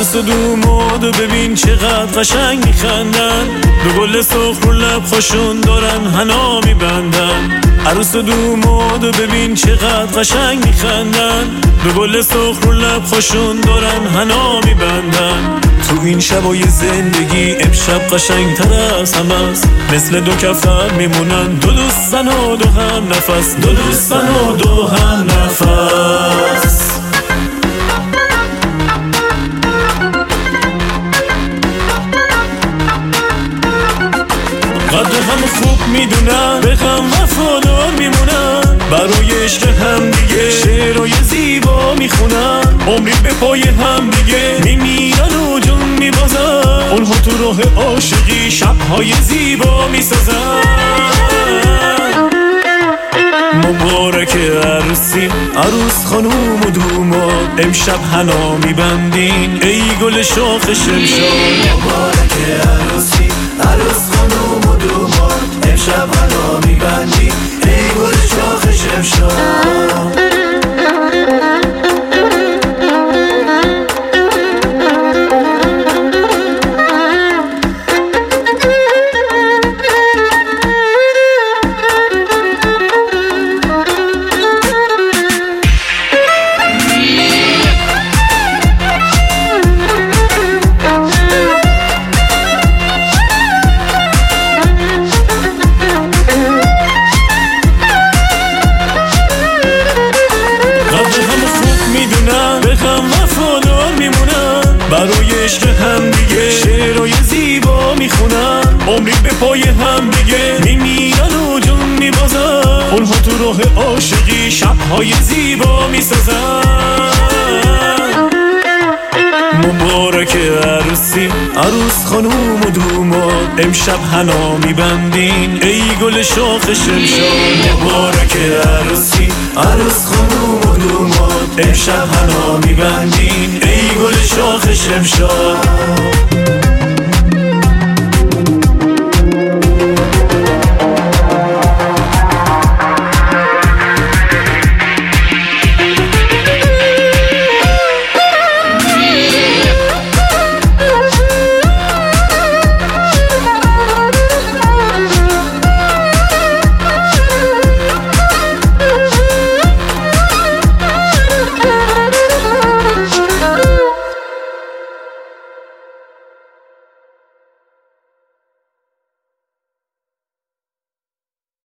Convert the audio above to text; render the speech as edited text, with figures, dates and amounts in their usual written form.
عروس و دوماد و ببین چقدر قشنگ میخندن، به گل سرخ رو لب خوشون دارن حنا میبندن. عروس و دوماد و ببین چقدر قشنگ میخندن، به گل سرخ رو لب خوشون دارن حنا میبندن. تو این شبای زندگی امشب قشنگ تر از همه است، مثل دو کفتر میمونن دو دوستن و دو هم نفس، دو دوستن و دو هم نفس. قدر هم خوب میدونن، به هم وفادار میمونن، برای عشق هم دیگه شعرهای زیبا میخونن. عمری به پای هم دیگه میمیرن و جون میبازن، اونها تو راه عاشقی شبهای زیبا میسازن. مبارک عروسی، عروس خانوم و دوماد، امشب حنا میبندین ای گل شاخ شمشاد. مبارک عروسی، عروس خانوم و دوماد، امشب حنا میبندین ای گل شاخ شمشاد. به هم وفادار میمونن، برای عشق هم دیگه شعرهای زیبا میخونن. عمری به پای هم دیگه میمیرن و جون میبازن، اونها تو راه عاشقی شبهای زیبا میسازن. مبارک عروسی، عروس خانوم و دوماد، امشب حنا میبندین ای گل شاخ شمشاد. مبارک عروسی، عروس خانوم و دوماد، امشب حنا میبندین ای گل شاخ شمشاد.